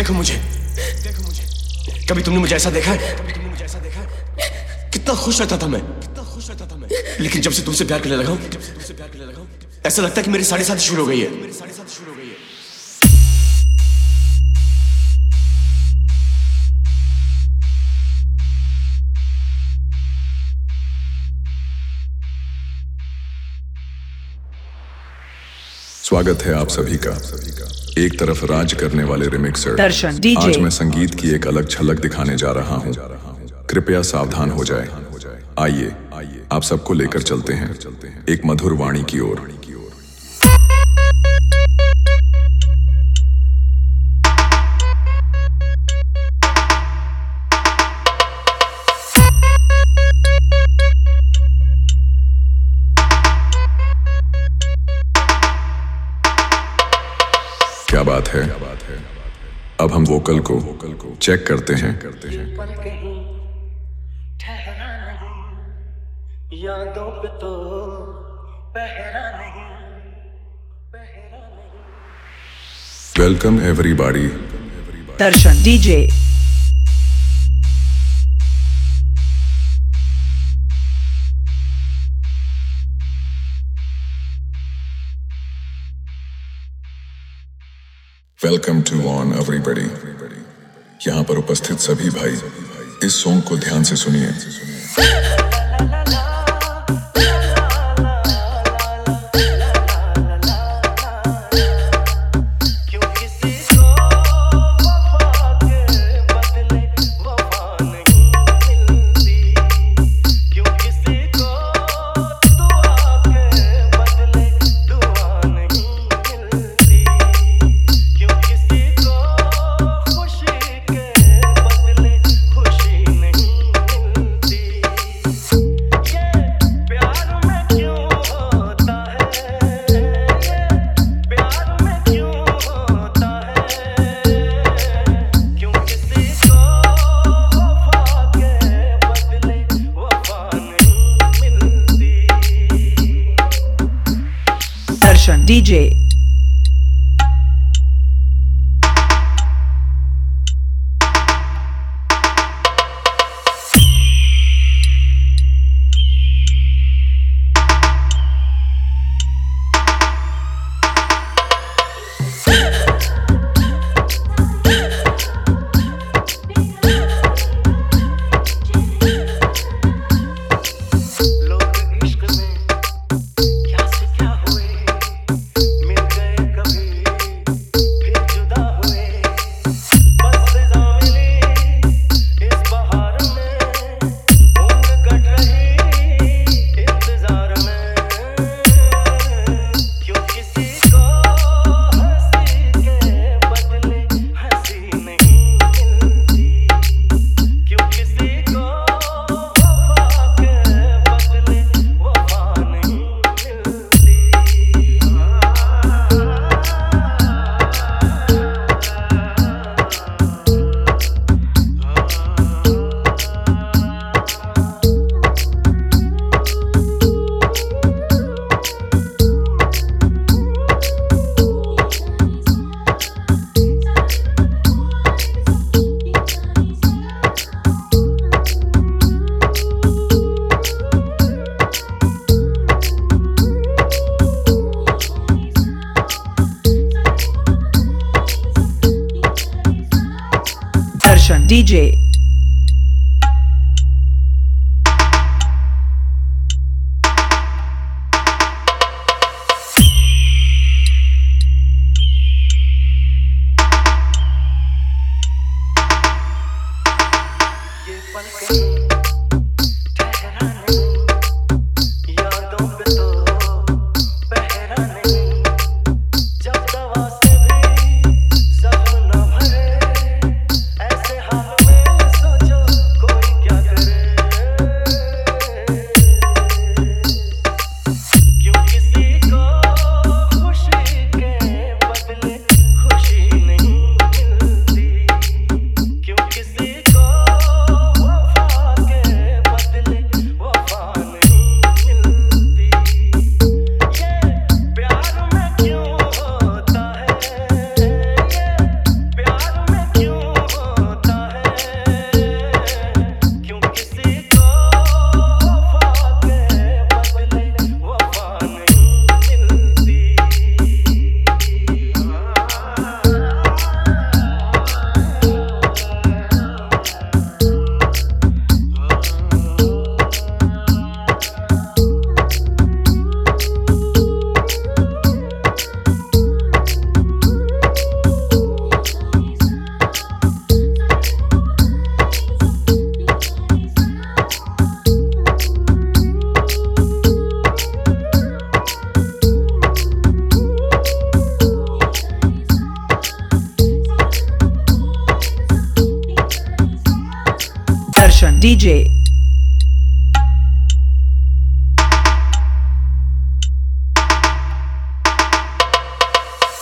देखो मुझे, कभी तुमने मुझे ऐसा देखा है? कितना खुश रहता था मैं, लेकिन जब से तुमसे प्यार करने लगा हूं, ऐसा लगता है कि मेरी साढ़े साथी शुरू हो गई है। स्वागत है आप सभी का। एक तरफ राज करने वाले रिमिक्सर दर्शन डीजे। आज मैं संगीत की एक अलग झलक दिखाने जा रहा हूं। कृपया सावधान हो जाए। आइए आप सबको लेकर चलते हैं एक मधुर वाणी की ओर। क्या बात है, अब हम वोकल को चेक करते हैं। यादों पे तो पहरा नहीं। Welcome everybody. Darshan DJ. Welcome to on everybody. यहाँ पर उपस्थित सभी भाई इस सॉन्ग को ध्यान से सुनिए। DJ DJ दर्शन DJ